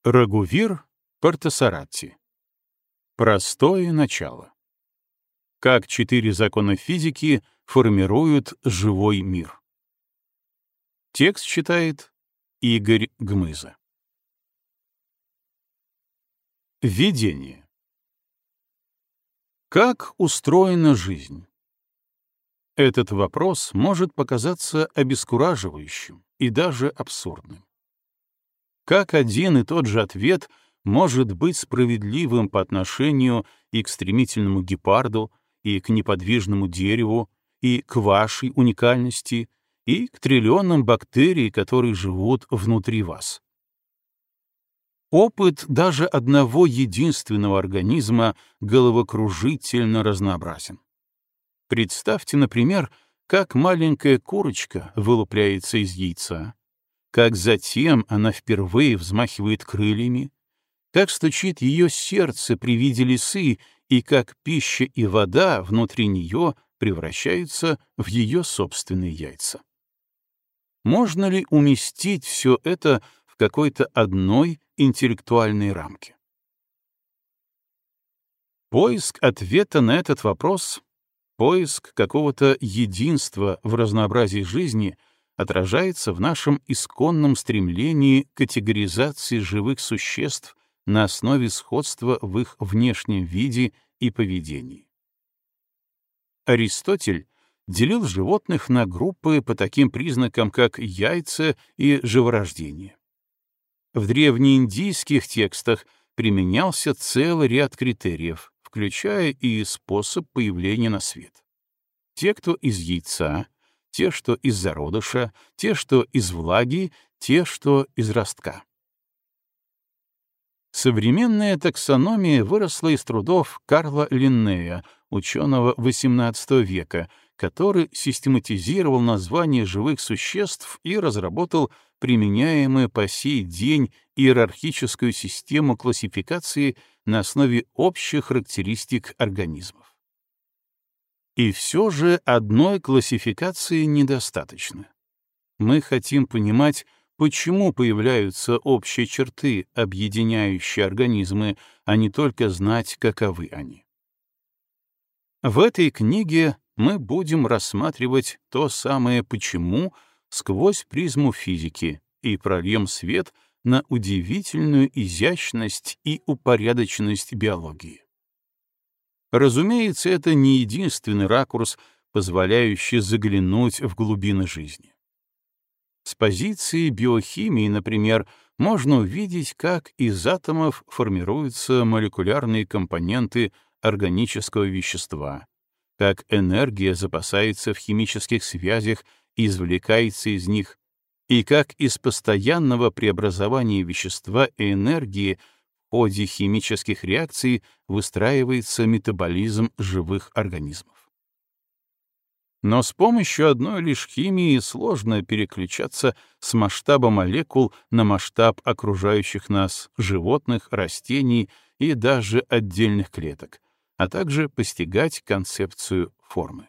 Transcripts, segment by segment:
Рагувир Партасаратти. Простое начало. Как 4 закона физики формируют живой мир. Текст читает Игорь Гмыза. Введение. Как устроена жизнь? Этот вопрос может показаться обескураживающим и даже абсурдным. Как один и тот же ответ может быть справедливым по отношению и к стремительному гепарду, и к неподвижному дереву, и к вашей уникальности, и к триллионам бактерий, которые живут внутри вас? Опыт даже одного единственного организма головокружительно разнообразен. Представьте, например, как маленькая курочка вылупляется из яйца, как затем она впервые взмахивает крыльями, как стучит ее сердце при виде лисы и как пища и вода внутри нее превращаются в ее собственные яйца. Можно ли уместить все это в какой-то одной интеллектуальной рамке? Поиск ответа на этот вопрос, поиск какого-то единства в разнообразии жизни отражается в нашем исконном стремлении к категоризации живых существ на основе сходства в их внешнем виде и поведении. Аристотель делил животных на группы по таким признакам, как яйца и живорождение. В древнеиндийских текстах применялся целый ряд критериев, включая и способ появления на свет. Те, кто из яйца, те, что из зародыша, те, что из влаги, те, что из ростка. Современная таксономия выросла из трудов Карла Линнея, ученого XVIII века, который систематизировал названия живых существ и разработал применяемую по сей день иерархическую систему классификации на основе общих характеристик организмов. И все же одной классификации недостаточно. Мы хотим понимать, почему появляются общие черты, объединяющие организмы, а не только знать, каковы они. В этой книге мы будем рассматривать то самое «почему» сквозь призму физики и прольем свет на удивительную изящность и упорядоченность биологии. Разумеется, это не единственный ракурс, позволяющий заглянуть в глубины жизни. С позиции биохимии, например, можно увидеть, как из атомов формируются молекулярные компоненты органического вещества, как энергия запасается в химических связях и извлекается из них, и как из постоянного преобразования вещества и энергии в ходе химических реакций выстраивается метаболизм живых организмов. Но с помощью одной лишь химии сложно переключаться с масштаба молекул на масштаб окружающих нас животных, растений и даже отдельных клеток, а также постигать концепцию формы.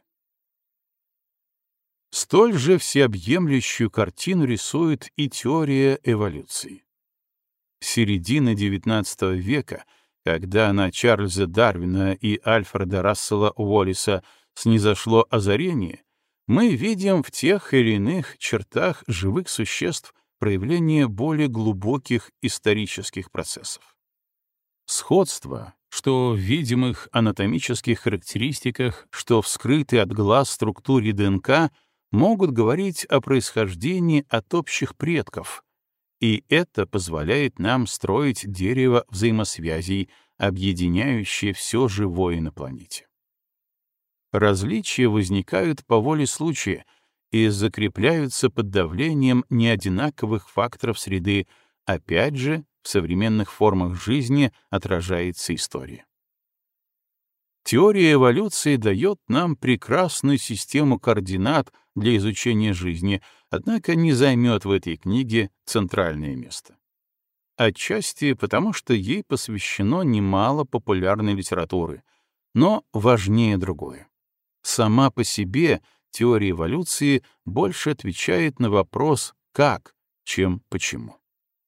Столь же всеобъемлющую картину рисует и теория эволюции. С середины XIX века, когда на Чарльза Дарвина и Альфреда Рассела Уоллеса снизошло озарение, мы видим в тех или иных чертах живых существ проявление более глубоких исторических процессов. Сходство, что в видимых анатомических характеристиках, что в скрытой от глаз структуре ДНК, могут говорить о происхождении от общих предков, и это позволяет нам строить дерево взаимосвязей, объединяющее все живое на планете. Различия возникают по воле случая и закрепляются под давлением неодинаковых факторов среды, опять же, в современных формах жизни отражается история. Теория эволюции дает нам прекрасную систему координат для изучения жизни, однако не займет в этой книге центральное место. Отчасти потому, что ей посвящено немало популярной литературы, но важнее другое. Сама по себе теория эволюции больше отвечает на вопрос «как», чем «почему».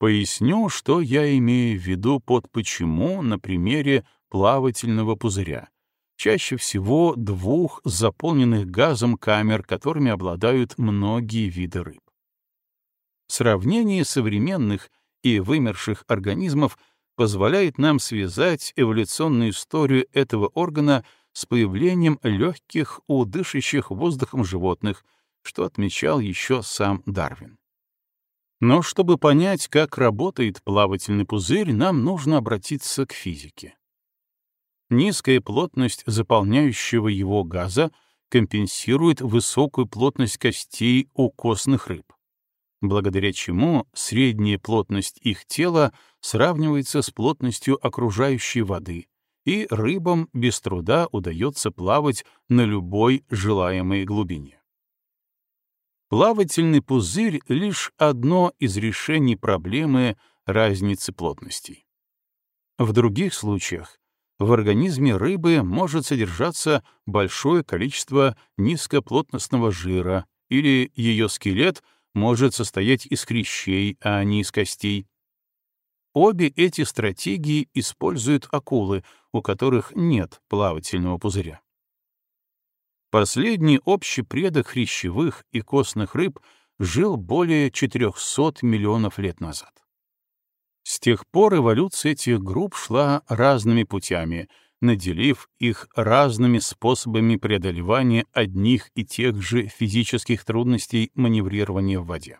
Поясню, что я имею в виду под «почему» на примере плавательного пузыря, чаще всего двух заполненных газом камер, которыми обладают многие виды рыб. Сравнение современных и вымерших организмов позволяет нам связать эволюционную историю этого органа с появлением легких у дышащих воздухом животных, что отмечал еще сам Дарвин. Но чтобы понять, как работает плавательный пузырь, нам нужно обратиться к физике. Низкая плотность заполняющего его газа компенсирует высокую плотность костей у костных рыб, благодаря чему средняя плотность их тела сравнивается с плотностью окружающей воды, и рыбам без труда удается плавать на любой желаемой глубине. Плавательный пузырь — лишь одно из решений проблемы разницы плотностей. В других случаях в организме рыбы может содержаться большое количество низкоплотностного жира, или ее скелет может состоять из хрящей, а не из костей. Обе эти стратегии используют акулы, у которых нет плавательного пузыря. Последний общий предок хрящевых и костных рыб жил более 400 миллионов лет назад. С тех пор эволюция этих групп шла разными путями, наделив их разными способами преодолевания одних и тех же физических трудностей маневрирования в воде.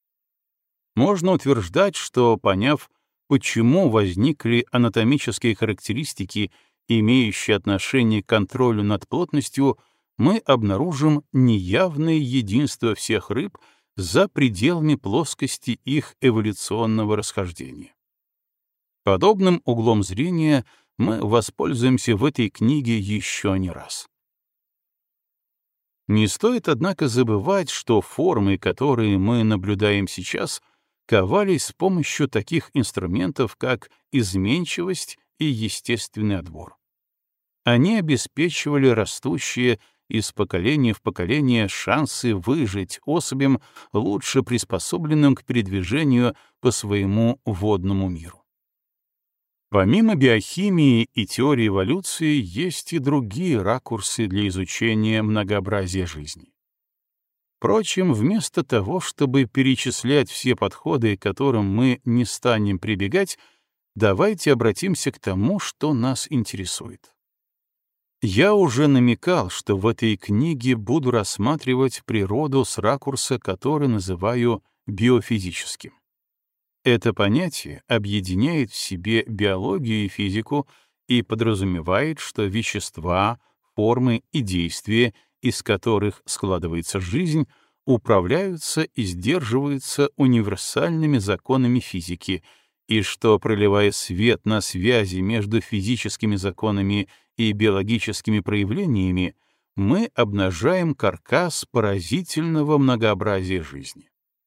Можно утверждать, что, поняв, почему возникли анатомические характеристики, имеющие отношение к контролю над плотностью, мы обнаружим неявное единство всех рыб за пределами плоскости их эволюционного расхождения. Подобным углом зрения мы воспользуемся в этой книге еще не раз. Не стоит, однако, забывать, что формы, которые мы наблюдаем сейчас, ковались с помощью таких инструментов, как изменчивость и естественный отбор. Они обеспечивали растущие из поколения в поколение шансы выжить особям, лучше приспособленным к передвижению по своему водному миру. Помимо биохимии и теории эволюции есть и другие ракурсы для изучения многообразия жизни. Впрочем, вместо того, чтобы перечислять все подходы, к которым мы не станем прибегать, давайте обратимся к тому, что нас интересует. Я уже намекал, что в этой книге буду рассматривать природу с ракурса, который называю биофизическим. Это понятие объединяет в себе биологию и физику и подразумевает, что вещества, формы и действия, из которых складывается жизнь, управляются и сдерживаются универсальными законами физики, и что, проливая свет на связи между физическими законами и биологическими проявлениями, мы обнажаем каркас поразительного многообразия жизни.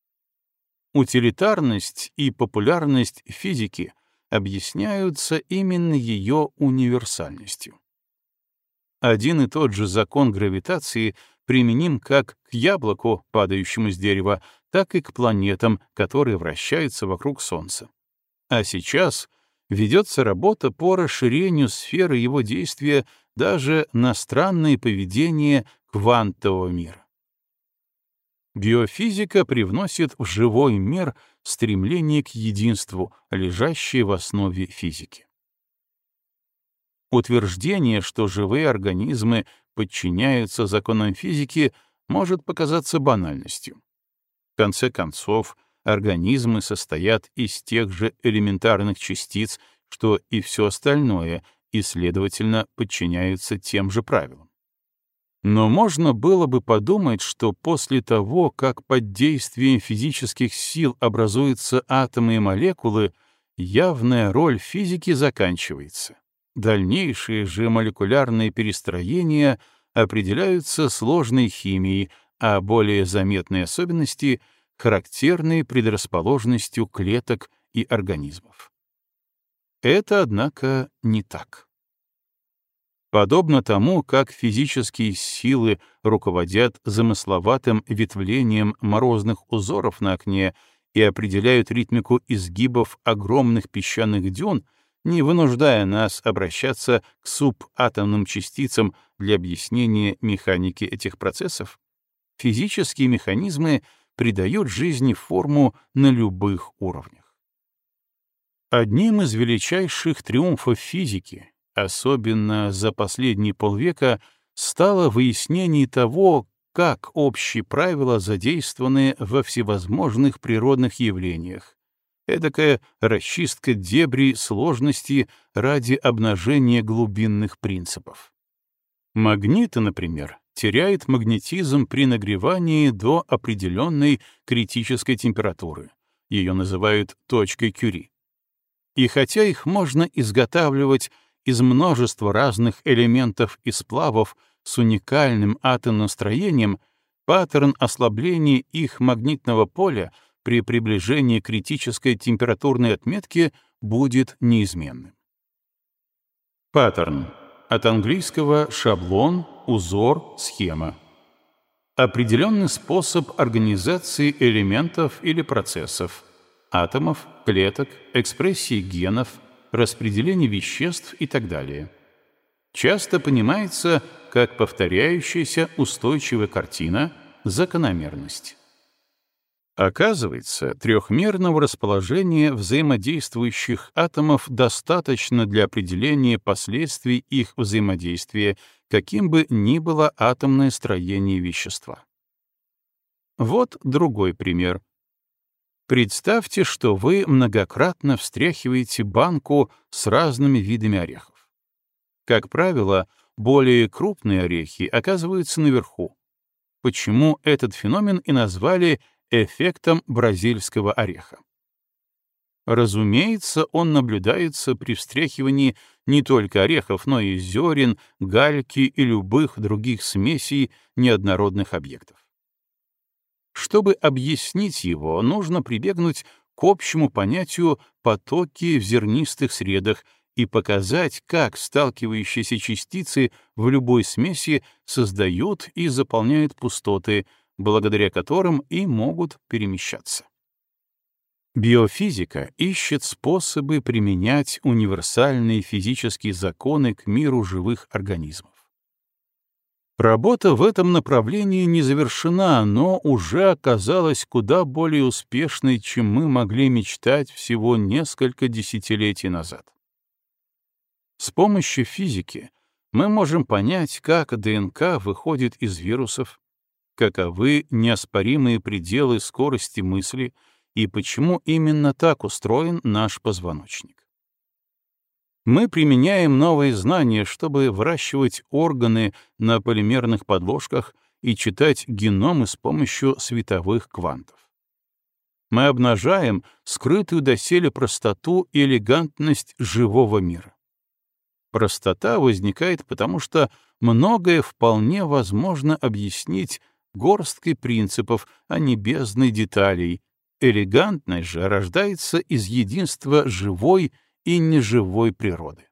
Утилитарность и популярность физики объясняются именно ее универсальностью. Один и тот же закон гравитации применим как к яблоку, падающему с дерева, так и к планетам, которые вращаются вокруг Солнца. А сейчас ведется работа по расширению сферы его действия даже на странное поведение квантового мира. Биофизика привносит в живой мир стремление к единству, лежащее в основе физики. Утверждение, что живые организмы подчиняются законам физики, может показаться банальностью. В конце концов, организмы состоят из тех же элементарных частиц, что и все остальное, и, следовательно, подчиняются тем же правилам. Но можно было бы подумать, что после того, как под действием физических сил образуются атомы и молекулы, явная роль физики заканчивается. Дальнейшие же молекулярные перестроения определяются сложной химией, а более заметные особенности — характерной предрасположенностью клеток и организмов. Это, однако, не так. Подобно тому, как физические силы руководят замысловатым ветвлением морозных узоров на окне и определяют ритмику изгибов огромных песчаных дюн, не вынуждая нас обращаться к субатомным частицам для объяснения механики этих процессов, физические механизмы придают жизни форму на любых уровнях. Одним из величайших триумфов физики, особенно за последние полвека, стало выяснение того, как общие правила задействованы во всевозможных природных явлениях, эдакая расчистка дебрей сложности ради обнажения глубинных принципов. Магниты, например, теряют магнетизм при нагревании до определенной критической температуры. Ее называют точкой Кюри. И хотя их можно изготавливать из множества разных элементов и сплавов с уникальным атомным строением, паттерн ослабления их магнитного поля при приближении к критической температурной отметке будет неизменным. Паттерн. От английского шаблон, узор, схема. Определенный способ организации элементов или процессов, атомов, клеток, экспрессии генов, распределения веществ и так далее. Часто понимается как повторяющаяся устойчивая картина, закономерность. Оказывается, трехмерного расположения взаимодействующих атомов достаточно для определения последствий их взаимодействия, каким бы ни было атомное строение вещества. Вот другой пример. Представьте, что вы многократно встряхиваете банку с разными видами орехов. Как правило, более крупные орехи оказываются наверху. Почему этот феномен и назвали эффектом бразильского ореха? Разумеется, он наблюдается при встряхивании не только орехов, но и зерен, гальки и любых других смесей неоднородных объектов. Чтобы объяснить его, нужно прибегнуть к общему понятию потоки в зернистых средах и показать, как сталкивающиеся частицы в любой смеси создают и заполняют пустоты, благодаря которым и могут перемещаться. Биофизика ищет способы применять универсальные физические законы к миру живых организмов. Работа в этом направлении не завершена, но уже оказалась куда более успешной, чем мы могли мечтать всего несколько десятилетий назад. С помощью физики мы можем понять, как ДНК выходит из вирусов, каковы неоспоримые пределы скорости мысли и почему именно так устроен наш позвоночник. Мы применяем новые знания, чтобы выращивать органы на полимерных подложках и читать геномы с помощью световых квантов. Мы обнажаем скрытую доселе простоту и элегантность живого мира. Простота возникает потому, что многое вполне возможно объяснить горсткой принципов, а не бездной деталей. Элегантность же рождается из единства живой и неживой природы.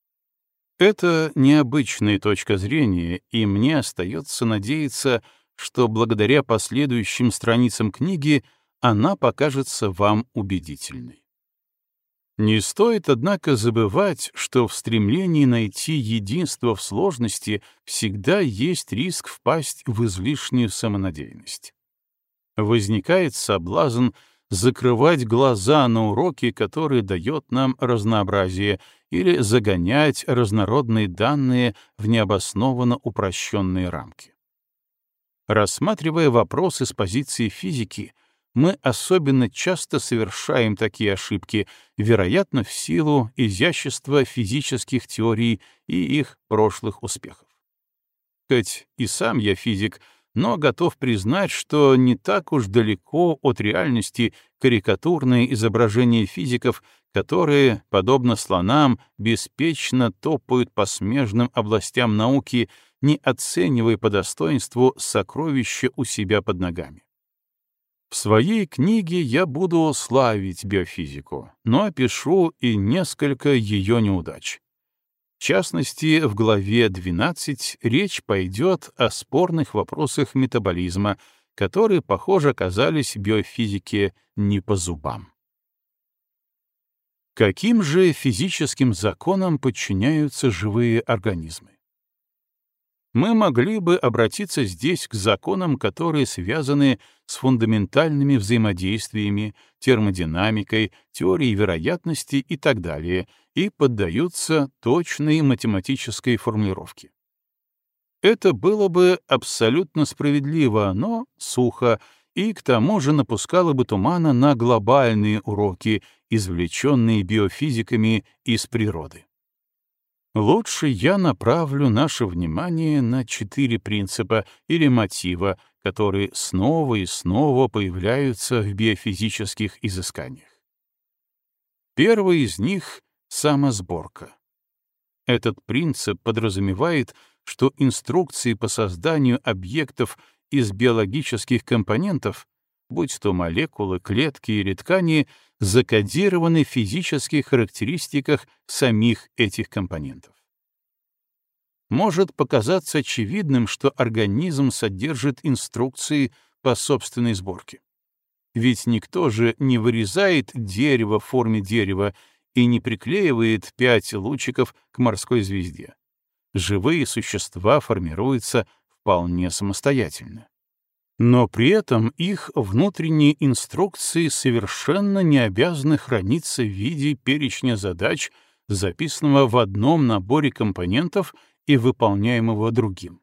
Это необычная точка зрения, и мне остается надеяться, что благодаря последующим страницам книги она покажется вам убедительной. Не стоит, однако, забывать, что в стремлении найти единство в сложности всегда есть риск впасть в излишнюю самонадеянность. Возникает соблазн закрывать глаза на уроки, которые дает нам разнообразие, или загонять разнородные данные в необоснованно упрощенные рамки. Рассматривая вопросы с позиции физики, мы особенно часто совершаем такие ошибки, вероятно, в силу изящества физических теорий и их прошлых успехов. Хоть и сам я физик, но готов признать, что не так уж далеко от реальности карикатурные изображения физиков, которые, подобно слонам, беспечно топают по смежным областям науки, не оценивая по достоинству сокровища у себя под ногами. В своей книге я буду славить биофизику, но опишу и несколько ее неудач. В частности, в главе 12 речь пойдет о спорных вопросах метаболизма, которые, похоже, оказались биофизике не по зубам. Каким же физическим законам подчиняются живые организмы? Мы могли бы обратиться здесь к законам, которые связаны с фундаментальными взаимодействиями, термодинамикой, теорией вероятности и так далее, и поддаются точной математической формулировке. Это было бы абсолютно справедливо, но сухо, и к тому же напускало бы тумана на глобальные уроки, извлеченные биофизиками из природы. Лучше я направлю наше внимание на 4 принципа или мотива, которые снова и снова появляются в биофизических изысканиях. Первый из них — самосборка. Этот принцип подразумевает, что инструкции по созданию объектов из биологических компонентов, будь то молекулы, клетки или ткани, закодированы в физических характеристиках самих этих компонентов. Может показаться очевидным, что организм содержит инструкции по собственной сборке. Ведь никто же не вырезает дерево в форме дерева и не приклеивает 5 лучиков к морской звезде. Живые существа формируются вполне самостоятельно. Но при этом их внутренние инструкции совершенно не обязаны храниться в виде перечня задач, записанного в одном наборе компонентов и выполняемого другим.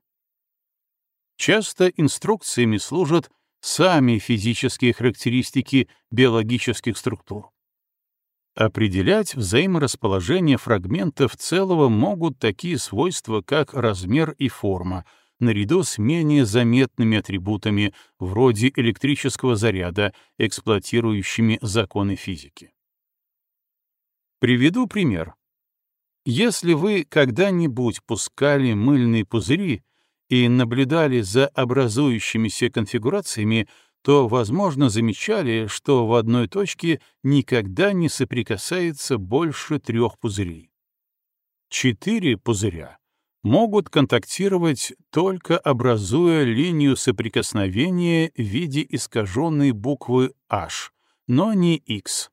Часто инструкциями служат сами физические характеристики биологических структур. Определять взаиморасположение фрагментов целого могут такие свойства, как размер и форма, наряду с менее заметными атрибутами, вроде электрического заряда, эксплуатирующими законы физики. Приведу пример. Если вы когда-нибудь пускали мыльные пузыри и наблюдали за образующимися конфигурациями, то, возможно, замечали, что в одной точке никогда не соприкасается больше 3 пузырей. 4 пузыря могут контактировать, только образуя линию соприкосновения в виде искаженной буквы H, но не X.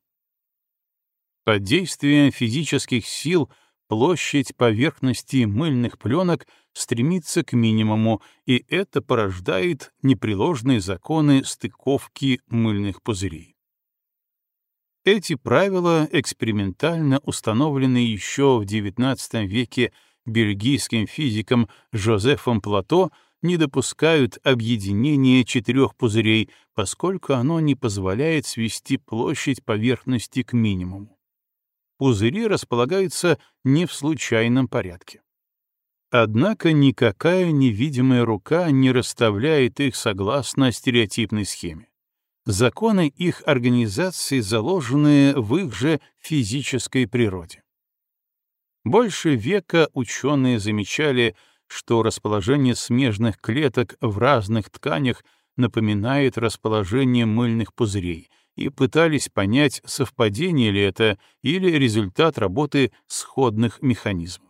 Под действием физических сил площадь поверхности мыльных пленок стремится к минимуму, и это порождает непреложные законы стыковки мыльных пузырей. Эти правила, экспериментально установленные еще в XIX веке бельгийским физиком Жозефом Плато, не допускают объединения 4 пузырей, поскольку оно не позволяет свести площадь поверхности к минимуму. Пузыри располагаются не в случайном порядке. Однако никакая невидимая рука не расставляет их согласно стереотипной схеме. Законы их организации заложены в их же физической природе. Больше века ученые замечали, что расположение смежных клеток в разных тканях напоминает расположение мыльных пузырей, и пытались понять, совпадение ли это или результат работы сходных механизмов.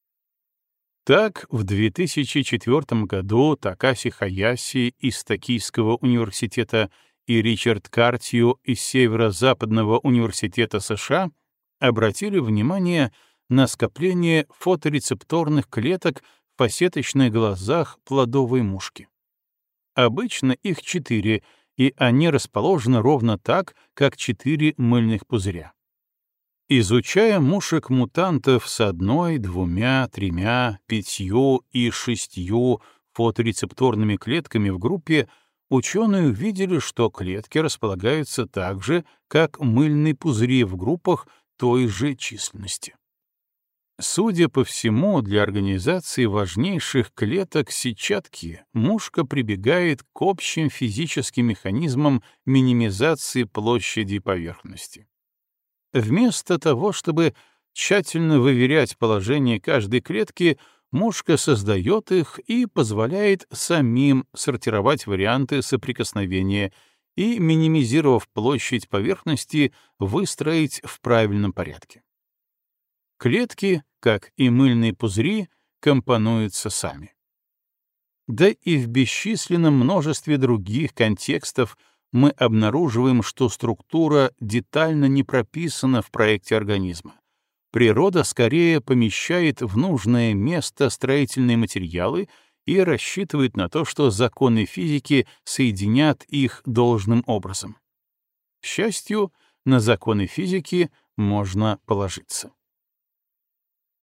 Так, в 2004 году Такаси Хаяси из Токийского университета и Ричард Картью из Северо-Западного университета США обратили внимание на скопление фоторецепторных клеток в фасеточных глазах плодовой мушки. Обычно их 4, и они расположены ровно так, как 4 мыльных пузыря. Изучая мушек-мутантов с 1, 2, 3, 5 и 6 фоторецепторными клетками в группе, ученые увидели, что клетки располагаются так же, как мыльные пузыри в группах той же численности. Судя по всему, для организации важнейших клеток сетчатки мушка прибегает к общим физическим механизмам минимизации площади поверхности. Вместо того, чтобы тщательно выверять положение каждой клетки, мушка создает их и позволяет самим сортировать варианты соприкосновения и, минимизировав площадь поверхности, выстроить в правильном порядке. Клетки, как и мыльные пузыри, компонуются сами. Да и в бесчисленном множестве других контекстов мы обнаруживаем, что структура детально не прописана в проекте организма. Природа скорее помещает в нужное место строительные материалы и рассчитывает на то, что законы физики соединят их должным образом. К счастью, на законы физики можно положиться.